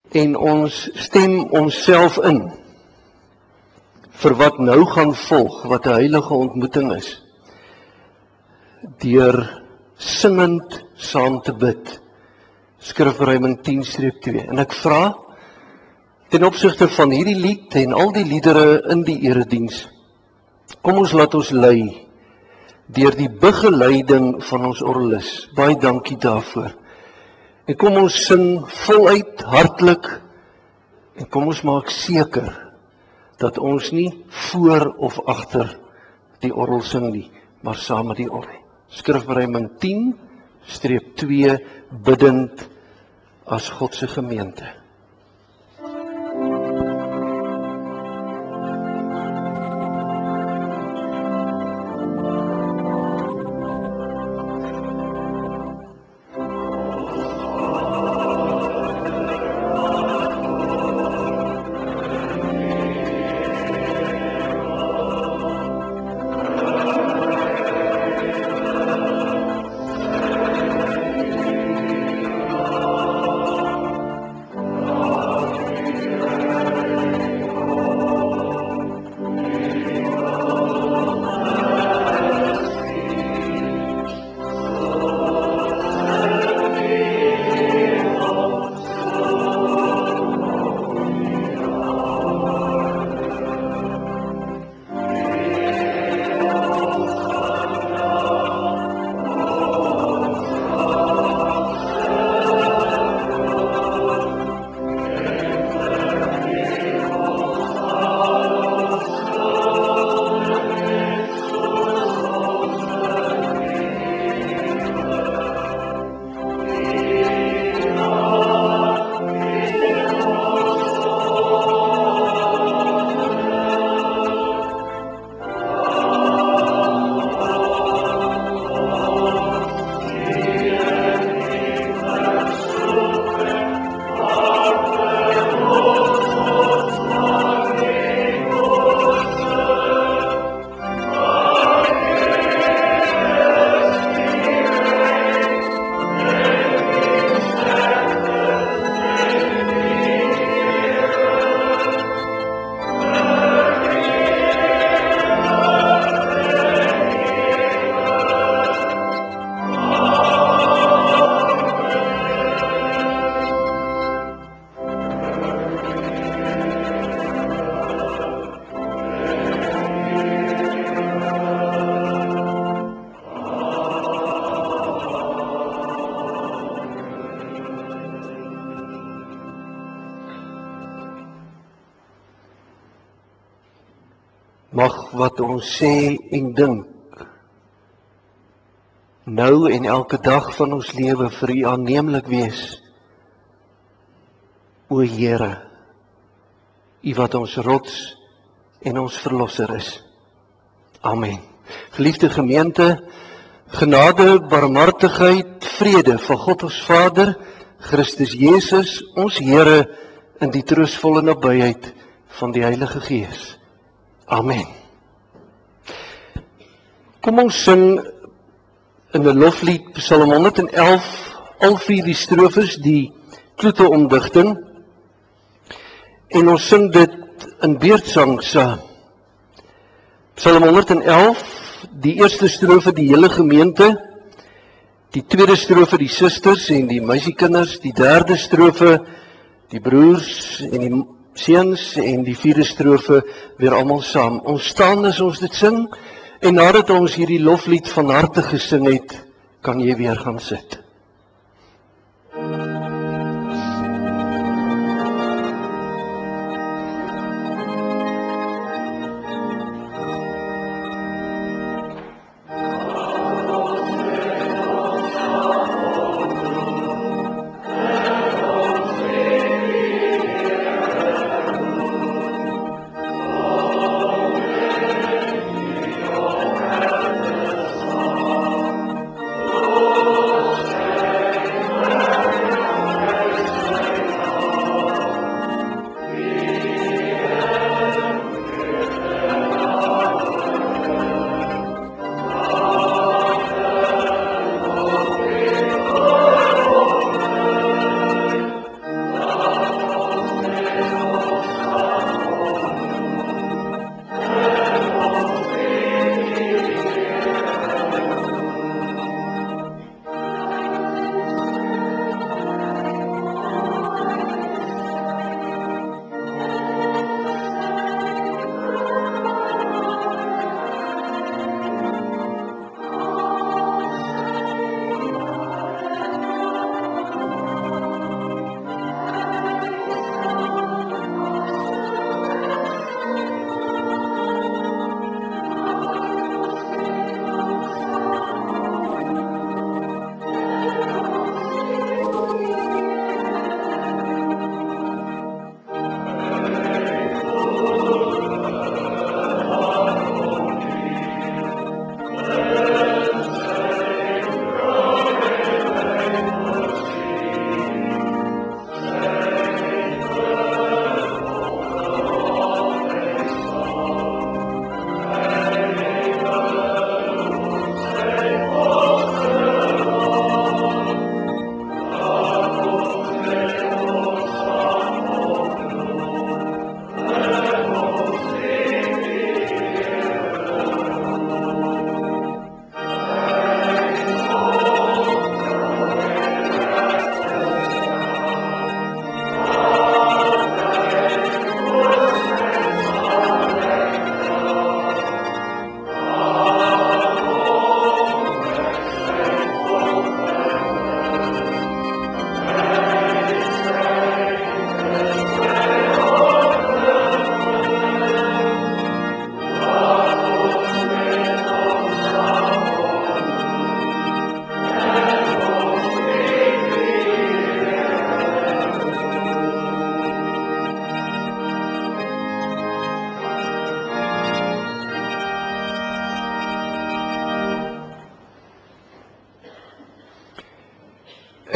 en ons stem onsself in vir wat nou gaan volg, wat 'n heilige ontmoeting is, deur singend saam te bid. Skrifruiming 10-2. En ek vra, ten opsigte van hierdie lied en al die liedere in die erediens, kom ons laat ons lei deur die begeleiding van ons orgelis. Baie dankie daarvoor. En kom ons sing voluit, hartlik, en kom ons maak seker dat ons nie voor of agter die orgel sing nie, maar saam met die orgel. Skrifruiming 10-2, biddend as God se gemeente. Mag wat ons sê en dink, nou en elke dag van ons lewe vir U aanneemlik wees. O Here, U wat ons rots en ons verlosser is. Amen. Geliefde gemeente, genade, barmhartigheid, vrede van God ons Vader, Christus Jesus, ons Here, in die troostvolle nabyheid van die Heilige Gees. Amen. Kom ons sing in 'n loflied Psalm 111, al 4 die strofes, die kloete omdigting, en ons sing dit in beurtsang saam. Psalm 111, die eerste strofe die hele gemeente, die tweede strofe die susters en die meisiekinders, die derde strofe die broers en die seuns en die vierde strofe weer almal saam. Ons staan as ons dit sing, en nadat ons hierdie loflied van harte gesing het, kan jy weer gaan sit.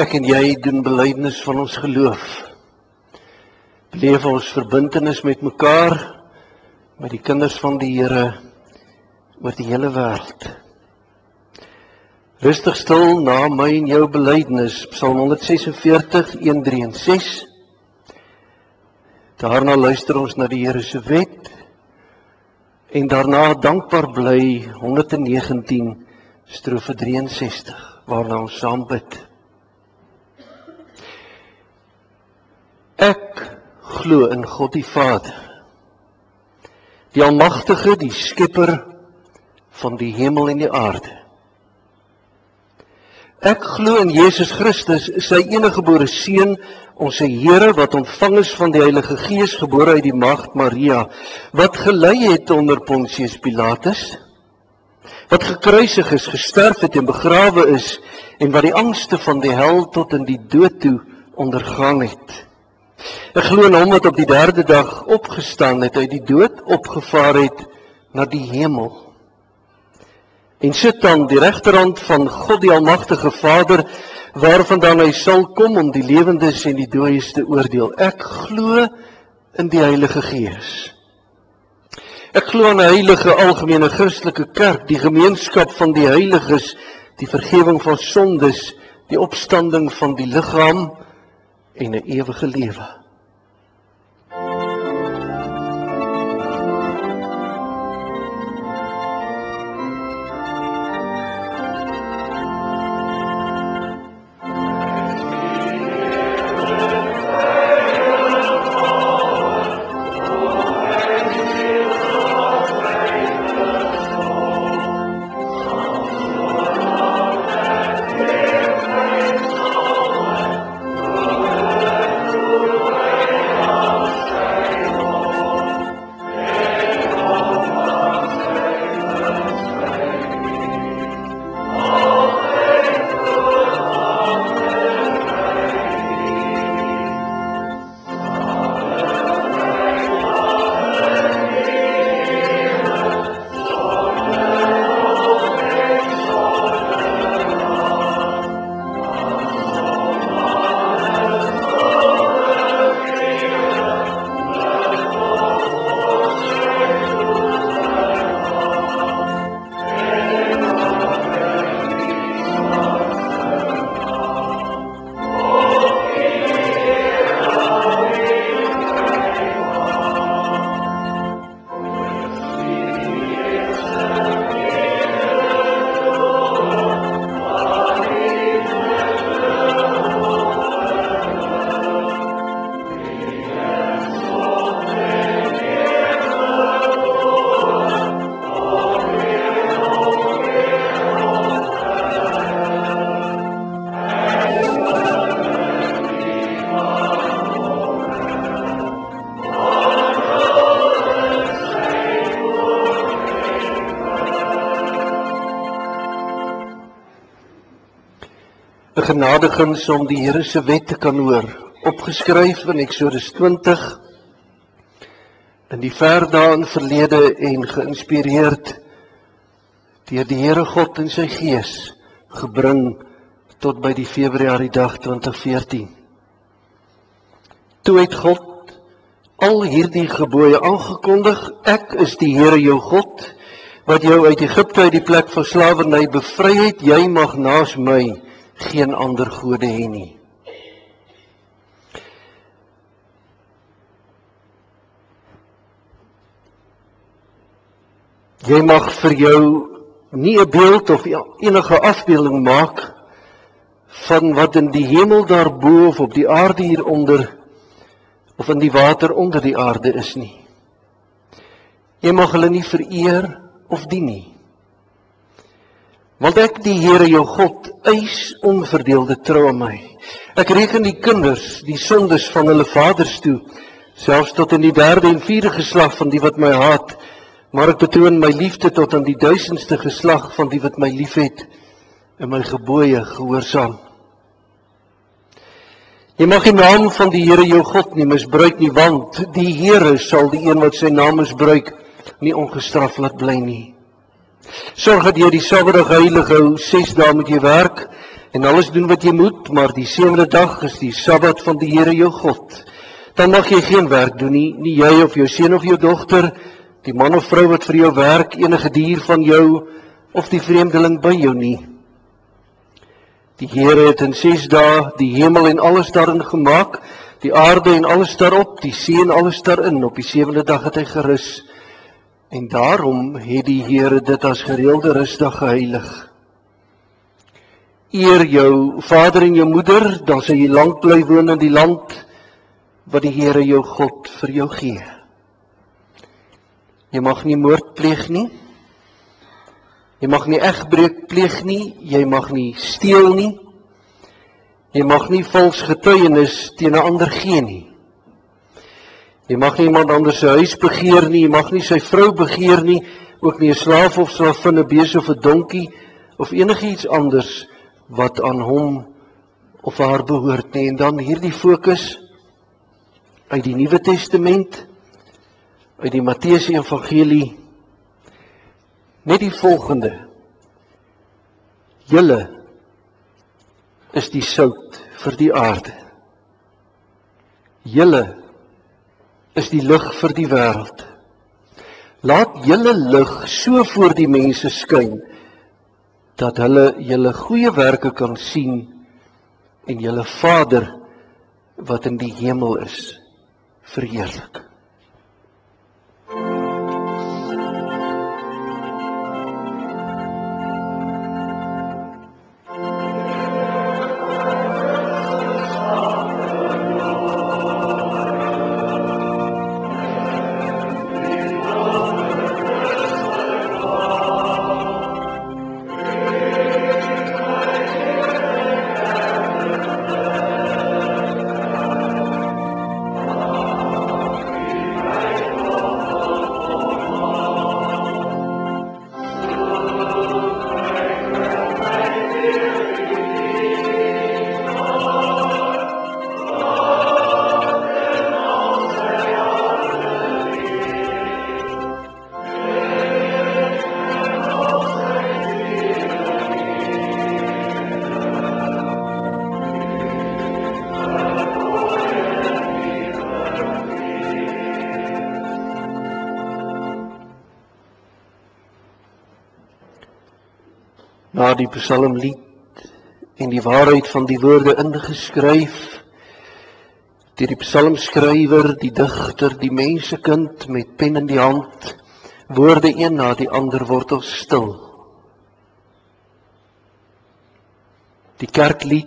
Ek en jy doen belydenis van ons geloof. Beleef ons verbintenis met mekaar, met die kinders van die Here oor die hele wêreld. Rustig stil na my en jou belydenis, Psalm 146, 1, 3 en 6. Daarna luister ons na die Here se wet en daarna dankbaar bly 119 strofe 63 waarna ons saam bid. Ek glo in God die Vader, die Almagtige, die Skepper van die hemel en die aarde. Ek glo in Jesus Christus, sy eniggebore Seun, ons Here, wat ontvang is van die Heilige Gees, gebore uit die maagd Maria, wat gelei het onder Pontius Pilatus, wat gekruisig is, gesterf het en begrawe is, en wat die angste van die hel tot in die dood toe ondergaan het. Ek glo in hom wat op die 3de dag opgestaan het, uit die dood opgevaar het na die hemel. En sit aan die regterhand van God die Almagtige Vader, waarvandaan hy sal kom om die lewendes en die dooies te oordeel. Ek glo in die Heilige Gees. Ek glo aan 'n heilige algemene Christelike kerk, die gemeenskap van die heiliges, die vergifnis van sondes, die opstanding van die liggaam en 'n ewige lewe. Genadigings om die Here se wet te kan hoor, opgeskryf in Eksodus 20, in die ver daarin verlede en geïnspireerd deur die Here God in sy Gees, gebring tot by die Februariedag 2014. Toe het God al hierdie gebooie aangekondig: ek is die Here jou God, wat jou uit Egipte uit die plek van slawerny bevry het, jy mag naas my geen ander gode hê nie. Jy mag vir jou nie 'n beeld of enige afbeelding maak van wat in die hemel daarbo of op die aarde hieronder of in die water onder die aarde is nie. Jy mag hulle nie vereer of dien nie. Want ek, die Here jou God, eis onverdeelde trou aan my. Ek reken die kinders, die sondes van hulle vaders toe, selfs tot in die 3de en 4de geslag van die wat my haat, maar ek betoon my liefde tot aan die 1000ste geslag van die wat my liefhet en my gebooie gehoorsaam. Jy mag die naam van die Here jou God nie misbruik nie, want die Here sal die een wat sy naam misbruik nie ongestraf laat bly nie. Sorg dat jy die Sabbatdag heilig hou, 6 dae moet jy werk, en alles doen wat jy moet, maar die 7de dag is die Sabbat van die Here jou God. Dan mag jy geen werk doen nie, nie jy of jou seun of jou dogter, die man of vrou wat vir jou werk, enige dier van jou, of die vreemdeling by jou nie. Die Here het in 6 dae die hemel en alles daarin gemaak, die aarde en alles daarop, die see en alles daarin. Op die 7de dag het hy gerus. En daarom het die Here dit as gereelde rusdag geheilig. Eer jou vader en jou moeder, dan sal jy lank bly woon in die land wat die Here jou God vir jou gee. Jy mag nie moord pleeg nie. Jy mag nie egbreek pleeg nie, jy mag nie steel nie, jy mag nie vals getuienis teen 'n ander gee nie. Jy mag nie iemand anders sy huis begeer nie, jy mag nie sy vrou begeer nie, ook nie 'n slaaf of slavin, 'n bees of 'n donkie, of enigiets anders wat aan hom of haar behoort nie. En dan hierdie fokus uit die Nuwe Testament, uit die Matteus Evangelie, net die volgende: julle is die sout vir die aarde. Julle is die lig vir die wêreld. Laat julle lig so voor die mense skyn, dat hulle julle goeie werke kan sien en julle Vader wat in die hemel is, verheerlik. Na die psalmlied en die waarheid van die woorde ingeskryf, deur die psalmskrywer, die digter, die mensekind met pen in die hand, woorde een na die ander word ons stil. Die kerklied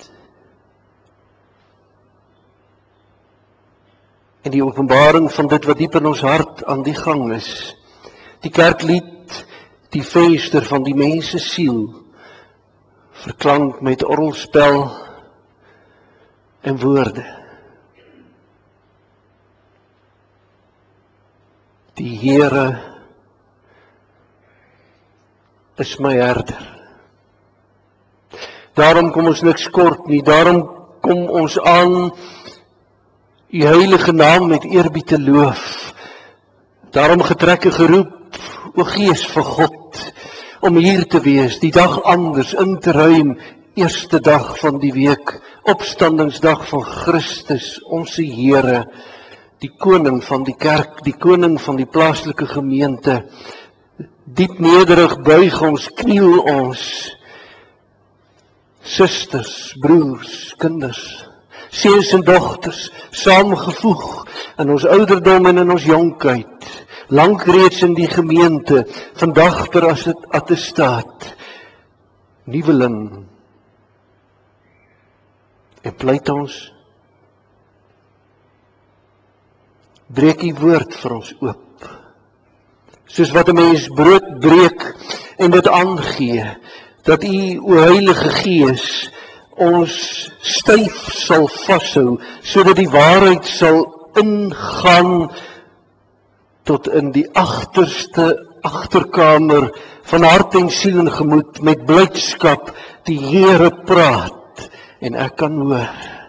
en die openbaring van dit wat diep in ons hart aan die gang is. Die kerklied, die venster van die mense siel, verklank met orgelspel en woorde. Die Here is my herder. Daarom kom ons niks kort nie, daarom kom ons aan U heilige naam met eerbied te loof. Daarom getrekke geroep, o Gees van God, om hier te wees, die dag anders in te ruim, eerste dag van die week, opstandingsdag van Christus, onze Here, die koning van die kerk, die koning van die plaaslike gemeente. Diep nederig buig ons, kniel ons, susters, broers, kinders, seuns en dogters, saamgevoeg in ons ouderdom en in ons jonkheid, lank reeds in die gemeente, vandag per as het attestaat, nuweling, en pleit ons, breek die woord vir ons oop, soos wat 'n mens brood breek en dit aangee, dat U, o Heilige Gees, ons styf sal vashou, sodat die waarheid sal ingaan tot in die agterste agterkamer van hart en siel en gemoed, met blydskap die Here praat, en ek kan hoor,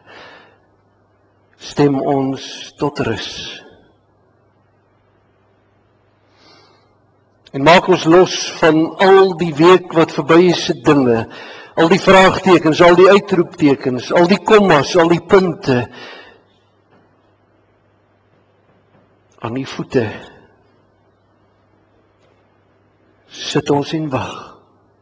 stem ons tot rus. En maak ons los van al die week wat verby is se dinge, Al die vraagtekens, al die uitroeptekens, al die kommas, al die punte. Aan die voete sit ons en wag.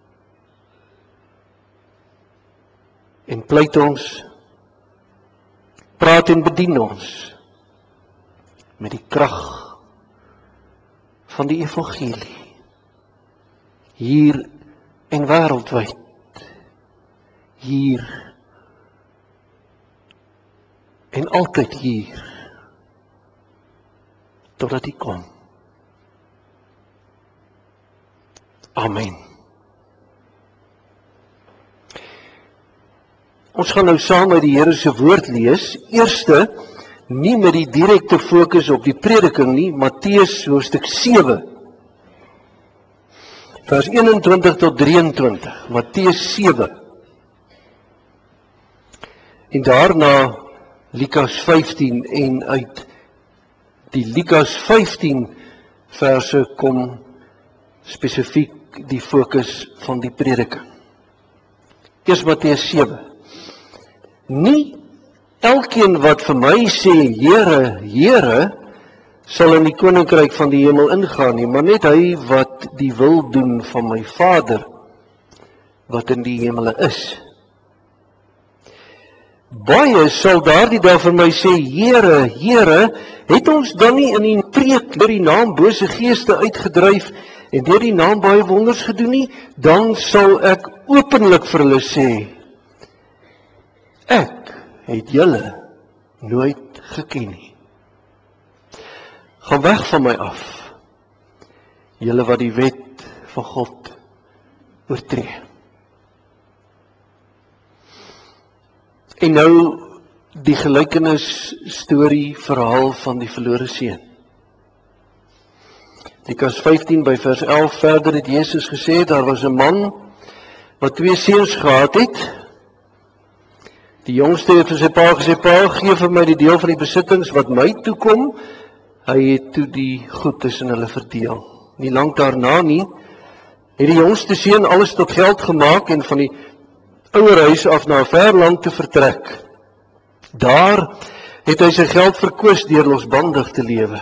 En pleit ons, praat en bedien ons met die krag van die evangelie. Hier en wêreldwyd. Hier en altyd hier. Totdat hy kom. Amen. Ons gaan nou saam uit die Here se woord lees. Eerste, nie met die direkte fokus op die prediking nie, Matteus hoofstuk 7. Vers 21 tot 23, Matteus 7. En daarna Lukas 15 en uit die Lukas 15 verse kom spesifiek die fokus van die prediking. Eers Matteus 7. Nie elkeen wat vir my sê, Here, Here, sal in die koninkryk van die hemel ingaan nie, maar net hy wat die wil doen van my Vader, wat in die hemele is. Baie sal daardie dag vir my sê, Here, Here, het ons dan nie in die preek deur die naam bose geeste uitgedryf en deur die naam baie wonders gedoen nie? Dan sal ek openlik vir hulle sê, ek het julle nooit geken nie. Gaan weg van my af, julle wat die wet van God oortree. En nou die gelykenis storie verhaal van die verlore seun. Lukas 15 by vers 11 verder het Jesus gesê, daar was 'n man wat 2 seuns gehad het. Die jongste het vir sy pa gesê, pa, gee vir my die deel van die besittings wat my toekom. Hy het toe die goed tussen hulle verdeel. Nie lank daarna nie, het die jongste seun alles tot geld gemaak en van die ouerhuis af na 'n ver land te vertrek. Daar het hy sy geld verkwis deur losbandig te lewe.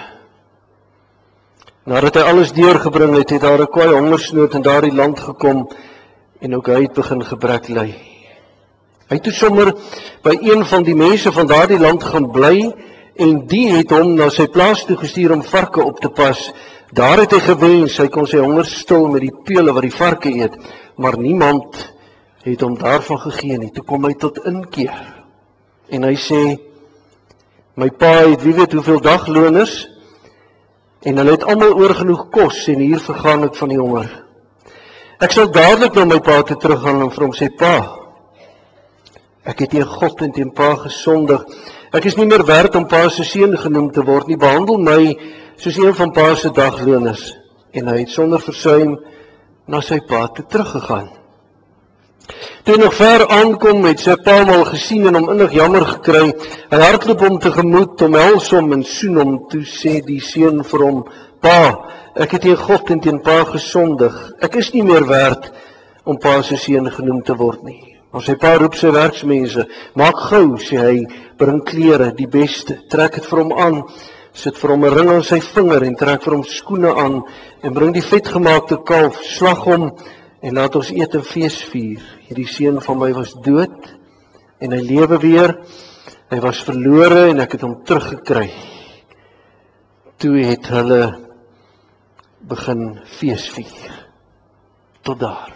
Nadat hy alles deurgebring het, het daar 'n kwaai hongersnood in daardie land gekom en ook hy het begin gebrek ly. Hy het toe sommer by een van die mense van daardie land gaan bly en die het hom na sy plaas toe gestuur om varke op te pas. Daar het hy gewens, hy kon sy honger stil met die pele wat die varke eet, maar niemand het hom daarvan gegee nie. Toe kom hy tot inkeer. En hy sê, my pa het wie weet hoeveel dagloners, en hulle het almal oorgenoeg kos, en hier vergaan ek van die honger. Ek sal dadelik na my pa toe teruggaan en vir hom sê, pa, ek het teen God en teen pa gesondig. Ek is nie meer werd om pa se seun genoem te word nie. Behandel my soos een van pa se dagloners. En hy het sonder versuim na sy pa toe teruggegaan. Toe hy nog ver aankom, het sy pa hom al gesien en hom innig jammer gekry. Hy hardloop hom tegemoet, omhels hom en soen hom. Toe sê die seun vir hom, pa, ek het teen God en teen pa gesondig. Ek is nie meer werd om pa se seun genoem te word nie. Maar sy pa roep sy werksmense, maak gou, sê hy, bring klere, die beste, trek het vir hom aan, sit vir hom 'n ring aan sy vinger en trek vir hom skoene aan en bring die vetgemaakte kalf, slag hom en laat ons eet en fees vier. Hierdie seun van my was dood en hy lewe weer. Hy was verlore en ek het hom teruggekry. Toe het hulle begin fees vier. Tot daar.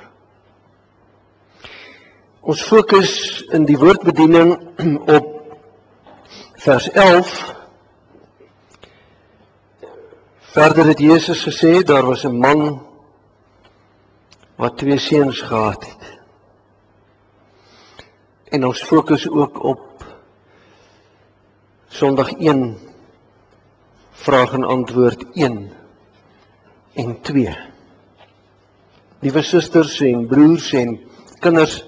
Ons fokus in die woordbediening op vers 11. Verder het Jesus gesê, daar was 'n man wat 2 seuns gehad het. En ons fokus ook op Sondag 1, vraag en antwoord 1 en 2. Liewe susters en broers en kinders,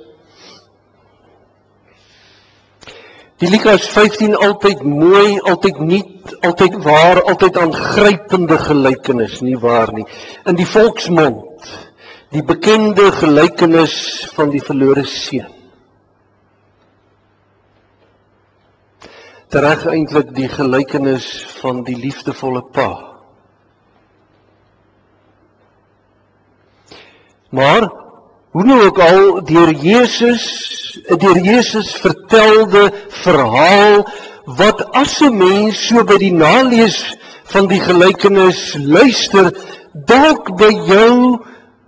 die Lukas 15 altyd mooi, altyd nuut, altyd waar, altyd aangrypende gelykenis, nie waar nie. In die volksmond, Die bekende gelykenis van die verlore seun. Tereg eintlik die gelykenis van die liefdevolle pa. Maar, hoe nou ook al, deur Jesus vertelde verhaal, wat as 'n mens so by die nalees van die gelykenis luister, dalk by jou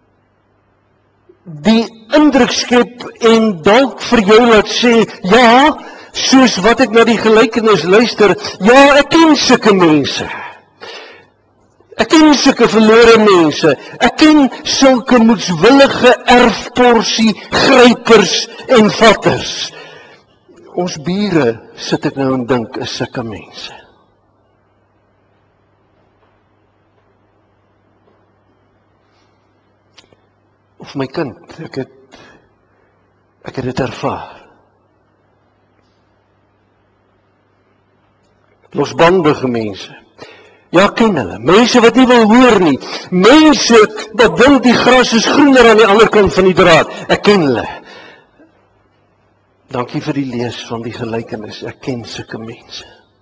die indruk skep en dalk vir jou laat sê, ja, soos wat ek na die gelykenis luister, ja, ek ken sulke mense. Ek ken sulke verlore mense. Ek ken sulke moedswillige erfporsie grypers en vatters. Ons bure, sit ek nou en dink, is sulke mense. Of my kind, ek het dit ervaar. Losbandige mense. Ja, ken hulle. Mense wat nie wil hoor nie. Mense wat dink die gras is groener aan die ander kant van die draad. Ek ken hulle. Dankie vir die lees van die gelykenis. Ek ken sulke mense.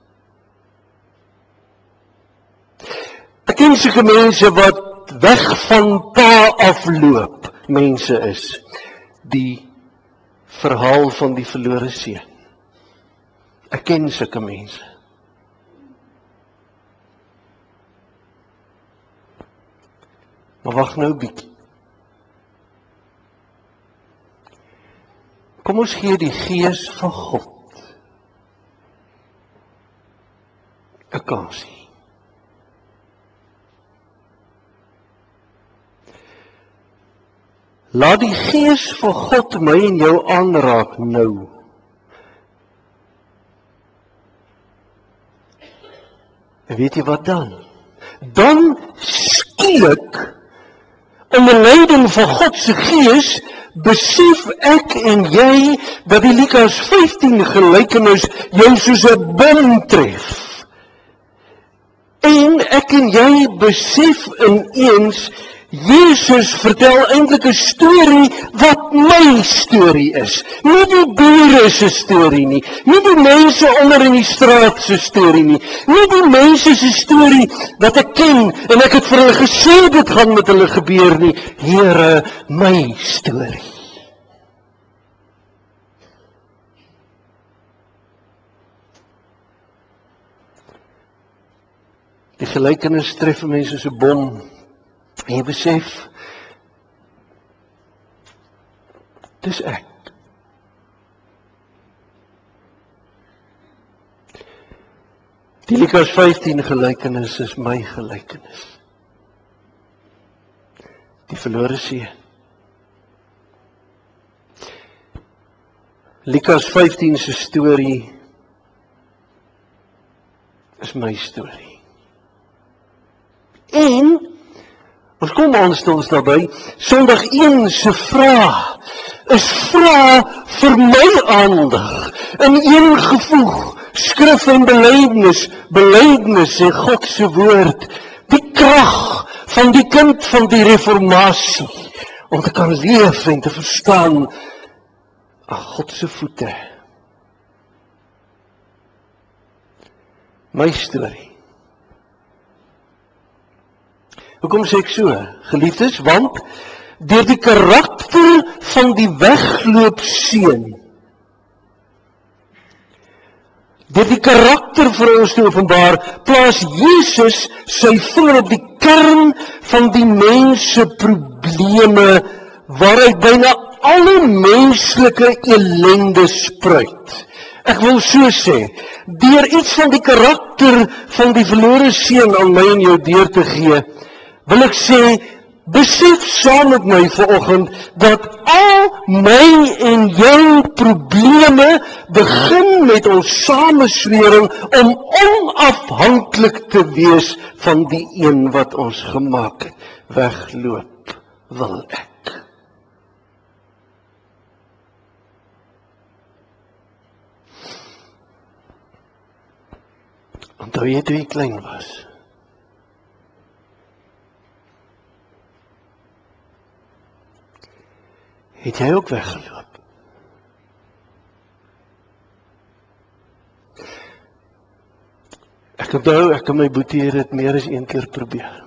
Ek ken sulke mense wat weg van pa afloop. Mense is die verhaal van die verlore seun. Ek ken sulke mense. Maar wag nou 'n bietjie. Kom ons gee die Gees van God 'n kansie. Laat die Gees van God my en jou aanraak nou. En weet jy wat dan? Dan skielik onder leiding van God se Gees besef ek en jy dat die Lukas 15 gelykenis jou soos 'n bom tref. En ek en jy besef ineens Jesus vertel eintlik 'n storie wat my storie is. Nie die bure se storie nie. Nie die mense onder in die straat se storie nie. Nie die mense se storie wat ek ken en ek het vir hulle gesê dit gaan met hulle gebeur nie. Here, my storie. Die gelykenis tref mense soos 'n bom. En jy besef, dis ek. Die Lukas 15 gelykenis is my gelykenis. Die verlore seun. Lukas 15 se storie is my storie. En ons kom aanstonds daarby, Sondag 1 se vraag is vraag vir my aandag, in een gevoeg, skrif en belydenis en God se woord, die krag van die kind van die reformatie, om te kan leef en te verstaan, aan God se voete. My storie. Hoekom sê ek so, geliefdes? Want deur die karakter van die wegloopseun, deur die karakter vir ons te openbaar, plaas Jesus sy vinger op die kern van die mense probleme, waaruit byna alle menslike ellende spruit. Ek wil so sê, deur iets van die karakter van die verlore seun aan my en jou deur te gee, wil ek sê, besef saam met my vanoggend, dat al my en jou probleme begin met ons sameswering om onafhanklik te wees van die een wat ons gemaak het. Wegloop wil ek. Onthou jy toe jy klein was? het jy ook weggeloop. Ek onthou, ek en my boetie het meer as een keer probeer.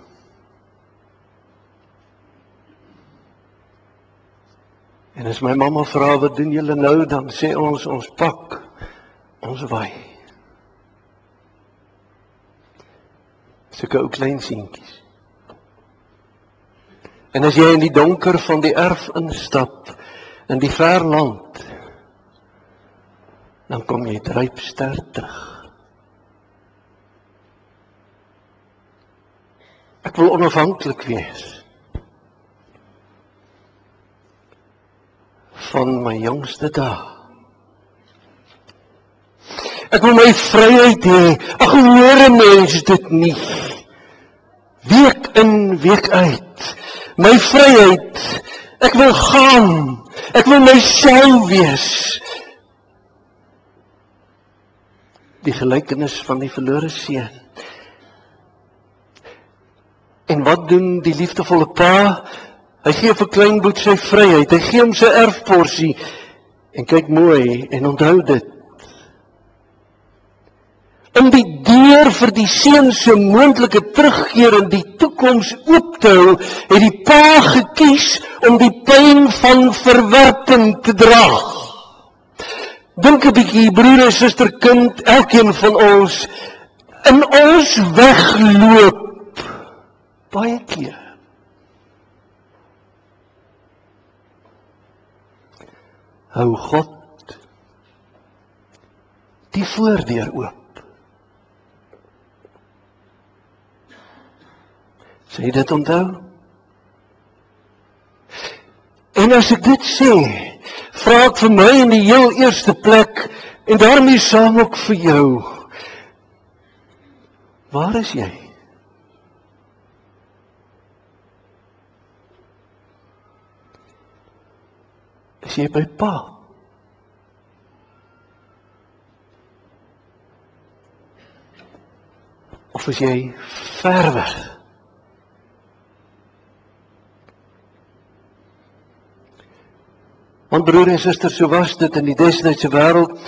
En as my mamma vra, wat doen julle nou, dan sê ons pak, ons waai. Sulke ou klein seentjies. En as jy in die donker van die erf instap, in die ver land, dan kom jy druipster terug. Ek wil onafhanklik wees van my jongste dae. Ek wil my vryheid hê. Ag, hoor 'n mens dit nie. Week in, week uit. My vryheid. Ek wil gaan. Ek wil myself wees. Die gelykenis van die verlore seun. En wat doen die liefdevolle pa? Hy gee vir kleinboet sy vryheid. Hy gee hom sy erfporsie. En kyk mooi en onthou dit. Om die deur vir die seun se moontlike terugkeer in die toekoms oop te hou, het die pa gekies om die pyn van verwerping te dra. Dink 'n bietjie, broer en suster, kind, elkeen van ons, in ons wegloop, baie keer. Hou God die voordeur oop. Sê jy dit onthou? En as ek dit sê, vra ek vir my in die heel eerste plek, en daarmee saam ook vir jou, waar is jy? Is jy by pa? Of is jy ver weg? Want broer en suster, so was dit in die destydse wêreld.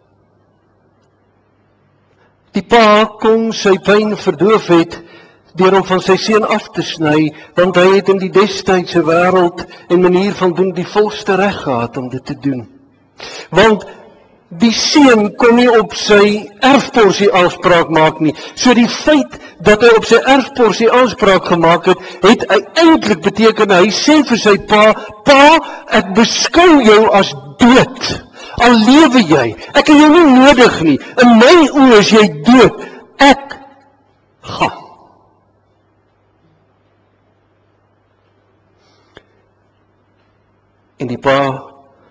Die pa kon sy pyn verdoof het deur hom van sy seun af te sny, want hy het in die destydse wêreld en manier van doen die volste reg gehad om dit te doen. Want die seun kon nie op sy erfporsie aanspraak maak nie. So die feit dat hy op sy erfporsie aanspraak gemaak het, het eintlik beteken hy sê vir sy pa, pa, ek beskou jou as dood. Al lewe jy, ek het jou nie nodig nie. In my oë is jy dood. Ek gaan. En die pa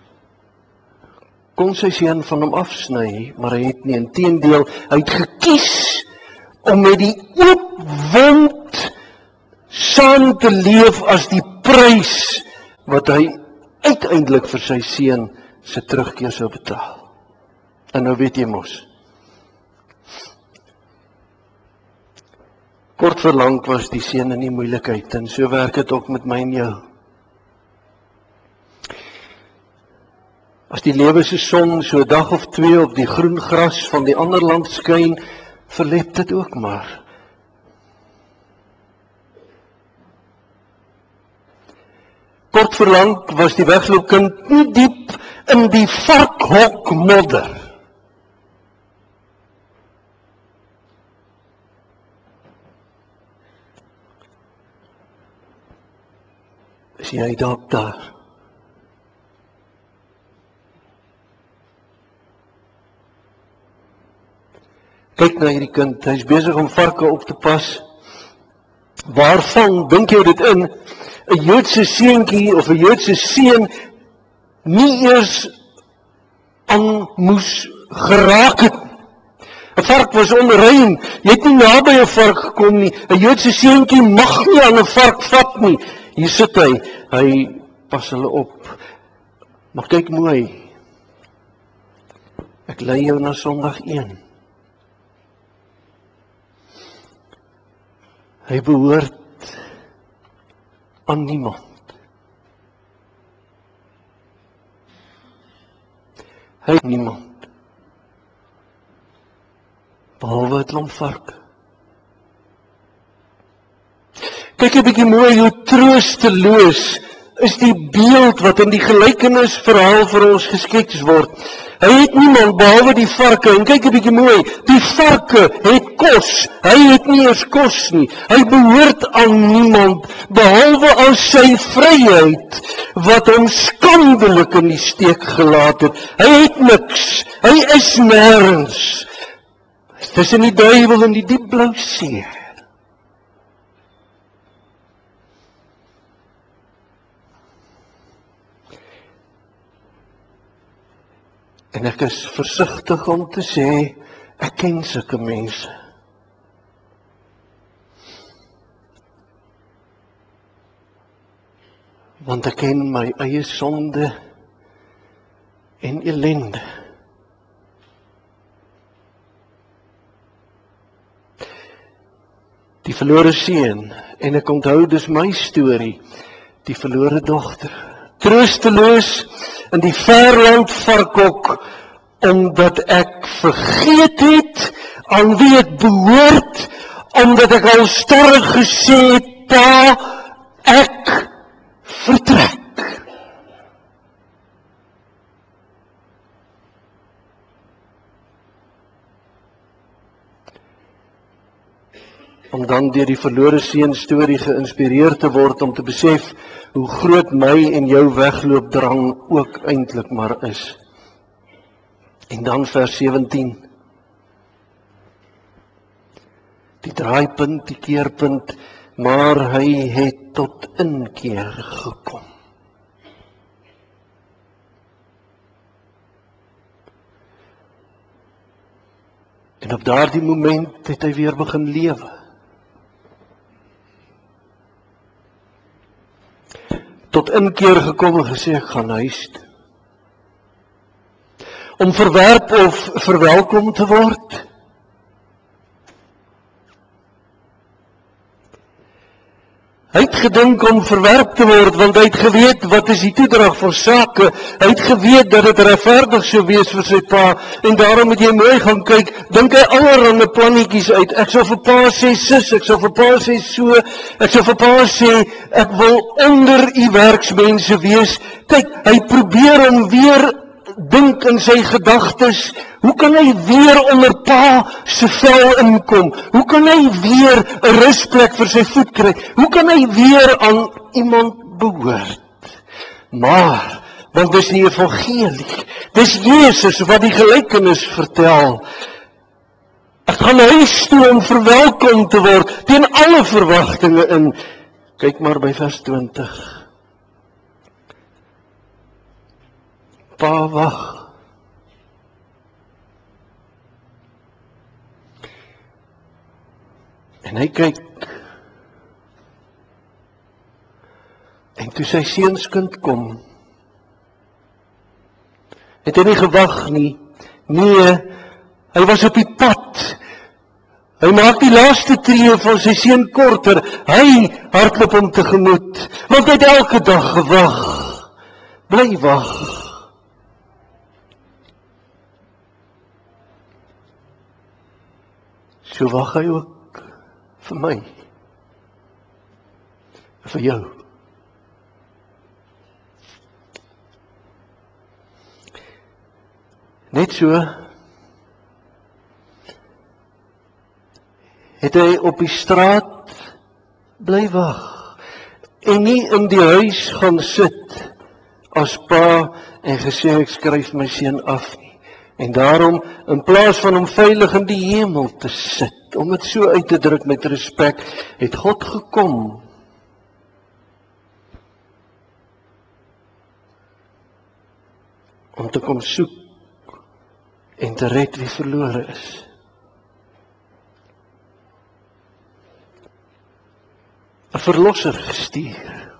kon sy seun van hom afsny, maar hy het nie, inteendeel, hy het gekies om met die oop wond saam te leef as die prys wat hy uiteindelik vir sy seun se terugkeer sou betaal. En nou weet jy mos, kort voor lank was die seun in die moeilikheid, en so werk dit ook met my en jou. As die lewe se son so 'n dag of 2 op die groen gras van die ander land skyn, verlep dit ook maar. Kort voor lank was die wegloopkind nie diep in die varkhok modder. Is jy dalk daar? Kyk na hierdie kind, hy is besig om varke op te pas. Waarvan dink jy dit in? 'n Joodse seentjie of 'n Joodse seun nie eers aan moes geraak het. 'n Vark was onrein, jy het nie naby 'n vark gekom nie. 'n Joodse seentjie mag nie aan 'n vark vat nie. Hier sit hy pas hulle op. Maar kyk mooi, ek lei jou na Sondag 1. Hy behoort aan niemand. Hy het niemand. Behalwe 'n klomp varke. Kyk 'n bietjie mooi hoe troosteloos is die beeld wat in die gelykenisverhaal vir ons geskets word. Hy het niemand behalwe die varke, en kyk 'n bietjie mooi, die varke het kos, hy het nie eens kos nie, hy behoort aan niemand, behalwe aan sy vryheid, wat hom skandelik in die steek gelaat het. Hy het niks, hy is nêrens, tussen die duiwel en die diep blou see. En ek is versigtig om te sê, ek ken sulke mense. Want ek ken my eie sonde en ellende. Die verlore seun, en ek onthou dis my storie, die verlore dogter. Troosteloos in die verland varkhok, omdat ek vergeet het aan wie ek behoort, omdat ek al sterk gesê het, pa, ek vertrek. Om dan deur die verlore seun storie geïnspireerd te word om te besef hoe groot my en jou wegloopdrang ook eintlik maar is. En dan vers 17. Die draaipunt, die keerpunt, maar hy het tot inkeer gekom. En op daardie moment het hy weer begin lewe. Tot inkeer gekom en gesê, ek gaan huis toe. Om verwerp of verwelkom te word. Hy het gedink om verwerp te word, want hy het geweet wat is die toedrag van sake. Hy het geweet dat dit regverdig sou wees vir sy pa, en daarom moet jy mooi gaan kyk, dink hy allerhande plannetjies uit. Ek sal vir pa sê sis, ek sal vir pa sê so, ek sal vir pa sê, ek wil onder u werksmense wees. Kyk, hy probeer om weer dink in sy gedagtes, hoe kan hy weer onder pa se vel inkom? Hoe kan hy weer 'n rusplek vir sy voet kry? Hoe kan hy weer aan iemand behoort? Maar, want dis die evangelie, dis Jesus wat die gelykenis vertel. Ek gaan huis toe om verwelkom te word, teen alle verwagtinge in. Kyk maar by vers 20. Pa wag. En hy kyk. En toe sy seunskind kom, het hy nie gewag nie. Nee, hy was op die pad. Hy maak die laaste tree van sy seun korter. Hy hardloop hom tegemoet, want hy het elke dag gewag. Bly wag. So wag hy ook vir my, vir jou. Net so het hy op die straat bly wag en nie in die huis gaan sit as pa en gesê ek skryf my seun af nie. En daarom, in plaas van hom veilig in die hemel te sit, om dit so uit te druk met respek, het God gekom om te kom soek en te red wie verlore is. Een verlosser gestuur.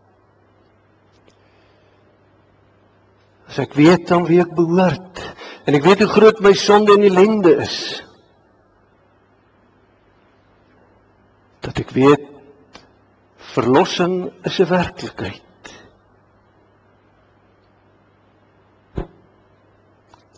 As ek weet aan wie ek behoort, en ek weet hoe groot my sonde en ellende is, dat ek weet, verlossing is 'n werklikheid.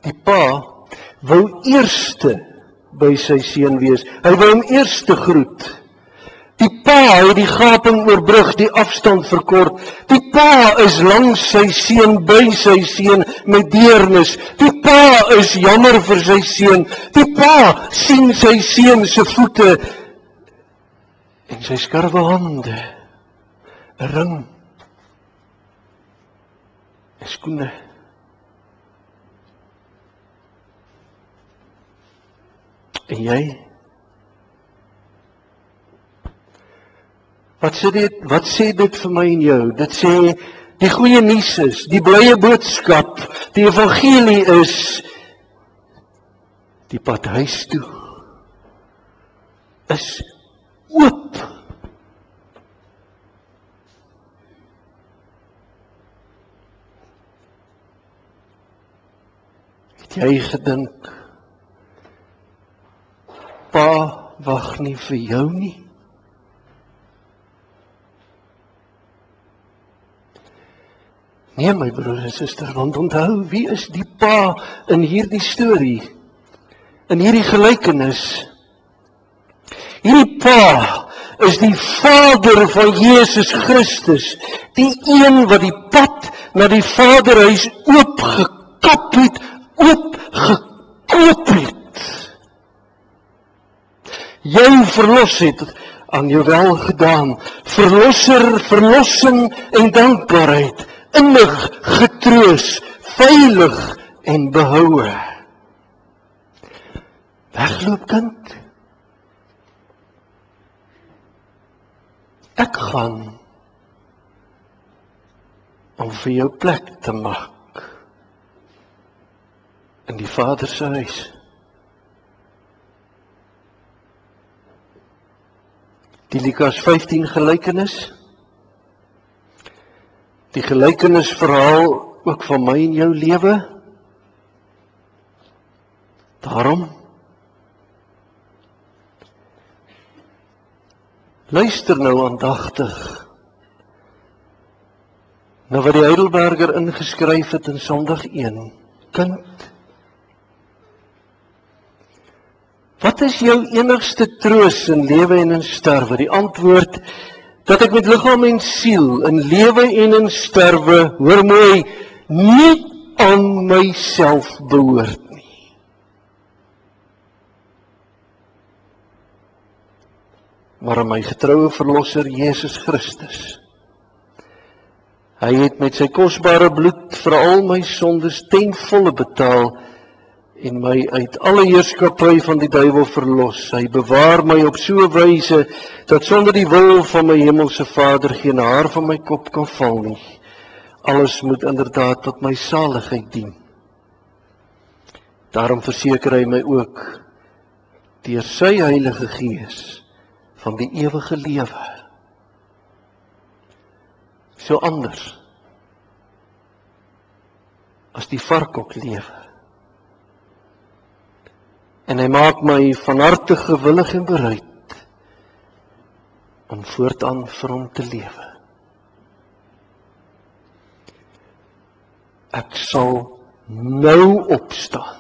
eerste by sy seun wees. Hy wou hom eerste groet. Die pa het die gaping oorbrug, die afstand verkort. Die pa is langs sy seun, by sy seun met deernis. Die pa is jammer vir sy seun. Die pa sien sy seun se voete en sy skarwe hande, 'n ring, en skoene. En jy? Wat sê dit vir my en jou? Dit sê, die goeie nuus is, die blye boodskap, die evangelie is, die pad huis toe is oop. Het jy gedink, pa wag nie vir jou nie? Nee, my broer en suster, want onthou, wie is die pa in hierdie storie, in hierdie gelykenis? Hierdie pa is die Vader van Jesus Christus, die een wat die pad na die Vaderhuis oopgekap het, oopgekoop het. Jou verlos het, aan jou wel gedaan, verlosser, verlossing en dankbaarheid, innig, getroos, veilig en behoue. Wegloop, kind. Ek gaan om vir jou plek te maak in die Vader se huis. Die Lukas 15 gelykenis, die gelykenisverhaal ook van my en jou lewe. Daarom luister nou aandagtig na wat die Heidelberger ingeskryf het in Sondag 1. Kind, wat is jou enigste troos in lewe en in sterwe? Die antwoord, dat ek met liggaam en siel in lewe en in sterwe, hoor mooi, nie aan myself behoort nie. Maar aan my getroue verlosser Jesus Christus. Hy het met sy kosbare bloed vir al my sondes ten volle betaal en my uit alle heerskappy van die duiwel verlos. Hy bewaar my op so 'n wyse dat sonder die wil van my hemelse Vader geen haar van my kop kan val nie. Alles moet inderdaad tot my saligheid dien. Daarom verseker hy my ook deur sy Heilige Gees van die ewige lewe. So anders as die varkok lewe. En hy maak my van harte gewillig en bereid om voortaan vir hom te lewe. Ek sal nou opstaan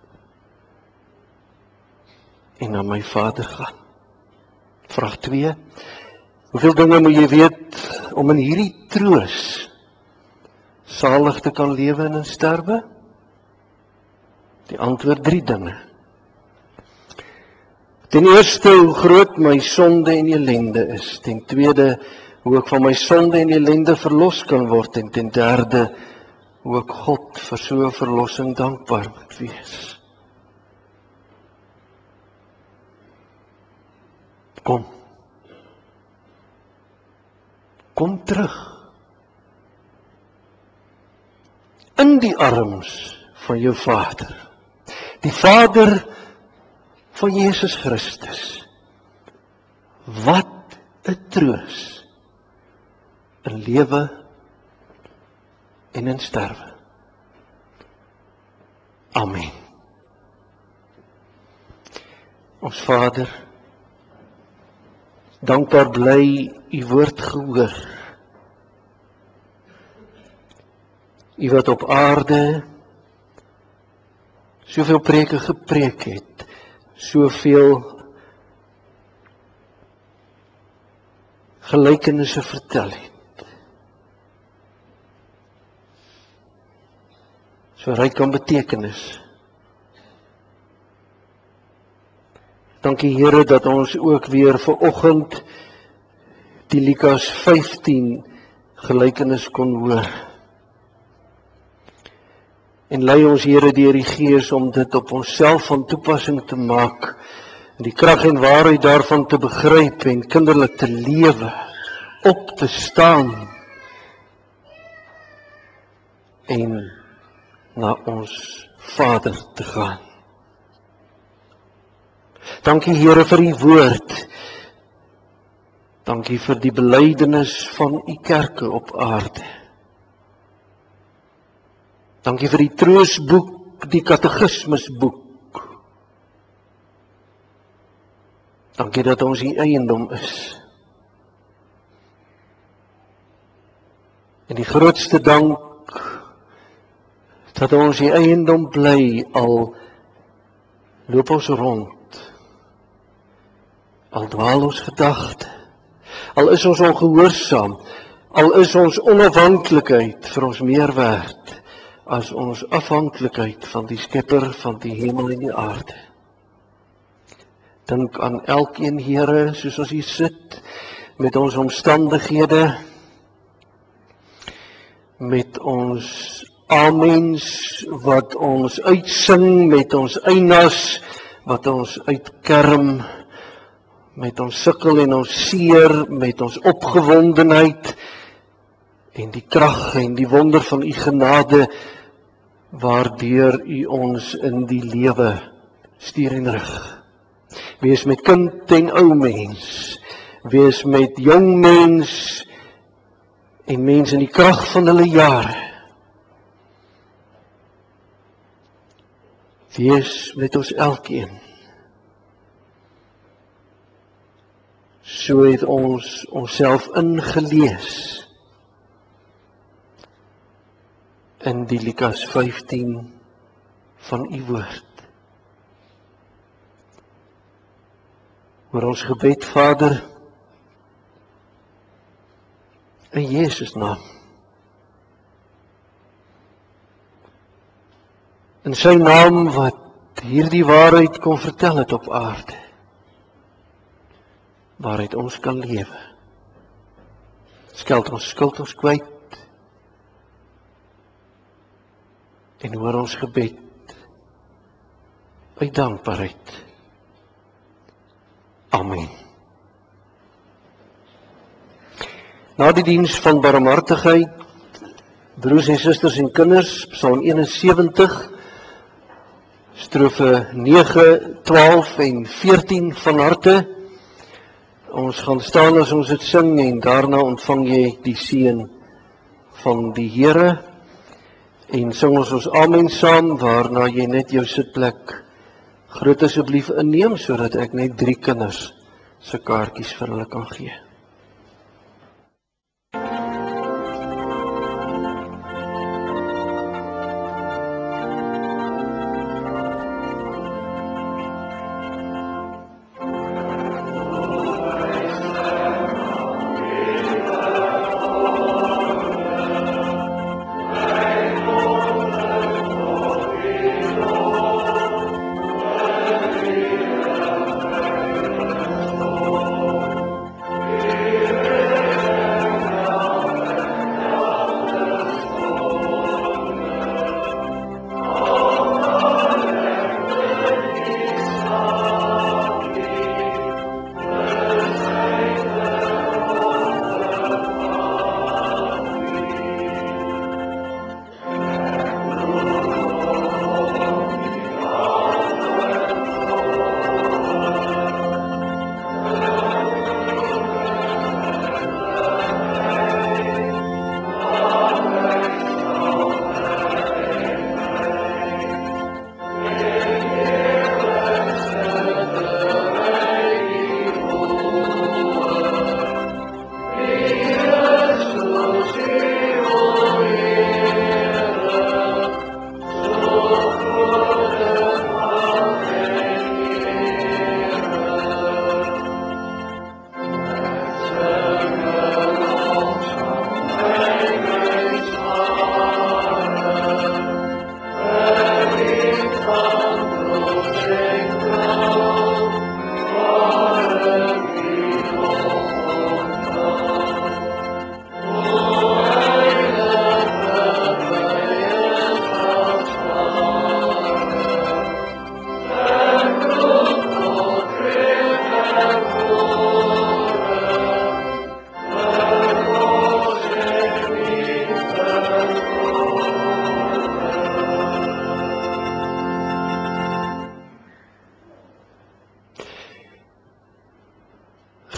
en na my Vader gaan. Vraag 2. Hoeveel dinge moet jy weet om in hierdie troos salig te kan lewe en in sterwe? Die antwoord 3 dinge. Ten eerste, hoe groot my sonde en ellende is. Ten tweede, hoe ek van my sonde en ellende verlos kan word. En ten derde, hoe ek God vir so 'n verlossing dankbaar moet wees. Kom terug. In die arms van jou Vader. Die Vader van Jesus Christus. Wat 'n troos in lewe en in sterwe. Amen. Ons Vader, dankbaar bly u woord gehoor. U wat op aarde soveel preke gepreek het, soveel gelykenisse vertel het. So ryk aan betekenis. Dankie Here dat ons ook weer vanoggend die Lukas 15 gelykenis kon hoor. En lei ons Here deur die Gees om dit op onsself van toepassing te maak, en die krag en waarheid daarvan te begryp en kinderlik te lewe, op te staan en na ons Vader te gaan. Dankie Here vir die woord. Dankie vir die belydenis van u kerke op aarde. Dankie vir die troosboek, die katekismusboek. Dankie dat ons u eiendom is. En die grootste dank dat ons die eiendom bly, al loop ons rond, al dwaal ons gedagte, al is ons ongehoorsaam, al is ons onafhanklikheid vir ons meer werd as ons afhanklikheid van die Skepper van die hemel en die aarde. Dink aan elkeen Here, soos ons hier sit, met ons omstandighede, met ons amens wat ons uitsing, met ons einas wat ons uitkerm, met ons sukkel en ons seer, met ons opgewondenheid en die krag en die wonder van u genade waardeur u ons in die lewe stuur en rig. Wees met kind en ou mens, wees met jong mens en mens in die krag van hulle jare. Wees met ons elkeen. So het ons onsself ingelees in die Lukas 15 van u woord. Hoor ons gebed, Vader, in Jesus naam. In sy naam wat hierdie waarheid kon vertel het op aarde, waaruit ons kan lewe. Skeld ons skuld ons kwyt en hoor ons gebed uit dankbaarheid. Amen. Na die diens van barmhartigheid, broers en susters en kinders, Psalm 71, strofe 9, 12 en 14 van harte. Ons gaan staan as ons dit sing en daarna ontvang jy die seën van die Here en sing ons amen saam, waarna jy net jou sitplek groot asseblief inneem, sodat ek net 3 kinders se kaartjies vir hulle kan gee.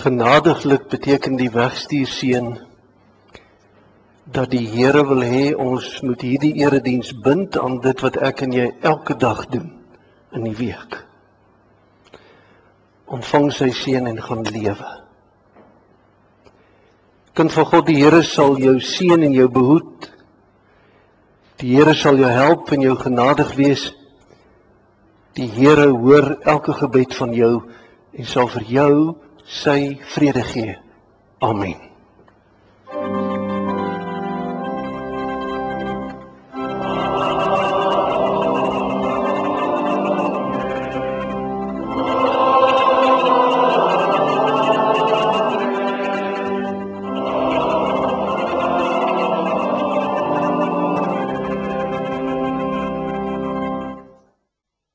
Genadiglik beteken die wegstuurseën dat die Here wil hê ons moet hierdie erediens bind aan dit wat ek en jy elke dag doen in die week. Ontvang sy seën en gaan lewe. Kind van God, die Here sal jou seën en jou behoed. Die Here sal jou help en jou genadig wees. Die Here hoor elke gebed van jou en sal vir jou sy vrede gee. Amen.